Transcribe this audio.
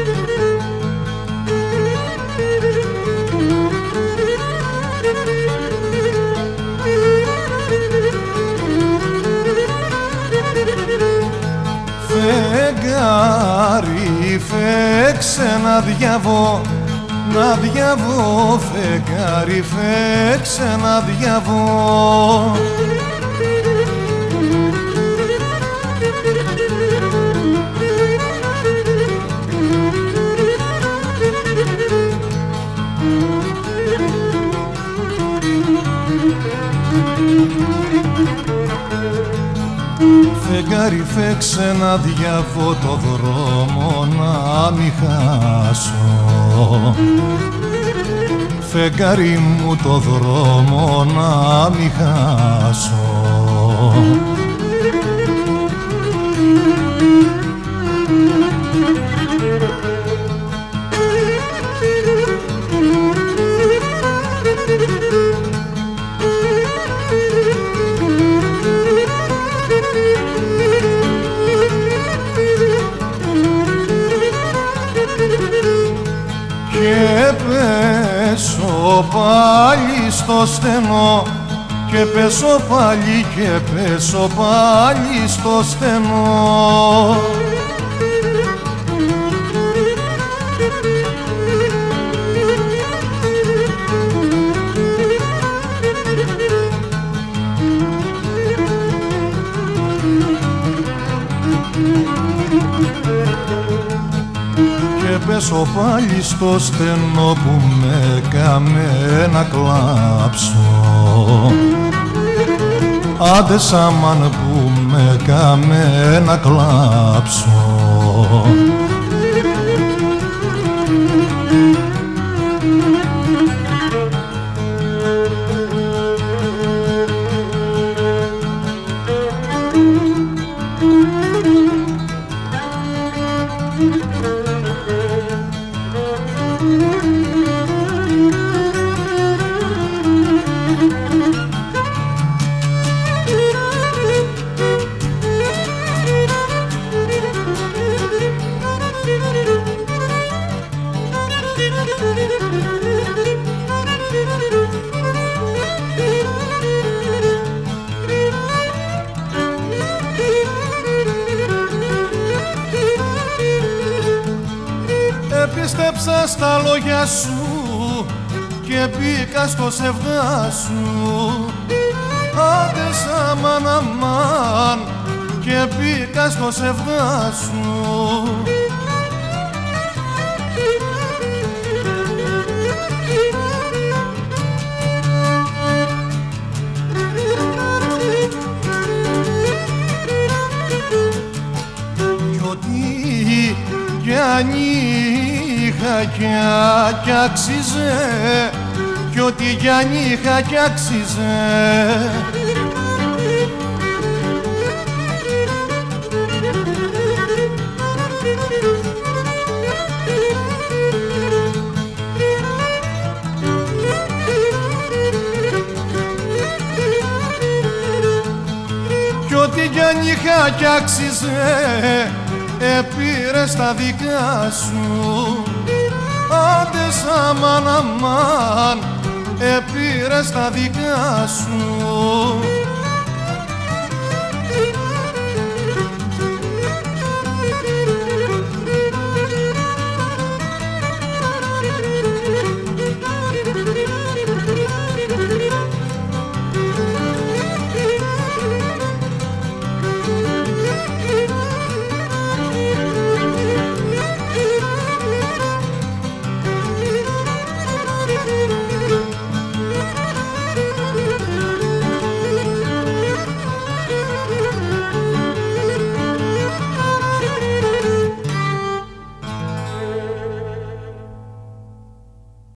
Φεγγάρι, φέξε να διαβώ, να διαβώ, φεγγάρι, φέξε να διαβώ. Φεγγάρι, φέξε να διαβώ το δρόμο να μη χάσω. Φεγγάρι μου το δρόμο να μη χάσω. Και πέσω πάλι στο στενό, και πέσω πάλι, και πέσω πάλι στο στενό. Και πέσω πάλι στο στενό που με κάμε να κλάψω. Άντε σαμάν που με κάμε να κλάψω. Επίστεψα στα λόγια σου και μπήκα στο σεβδά σου. Άντε σαμάν αμάν, και μπήκα στο σεβδά σου. Κι ό,τι κι αν είχα κι άξιζε, κι ό,τι κι αν είχα κι άξιζε. Κι ό,τι κι αν είχα κι άξιζε, επήρες τα δικά σου. Άντε σαμάν αμάν, επήρες τα δικά σου.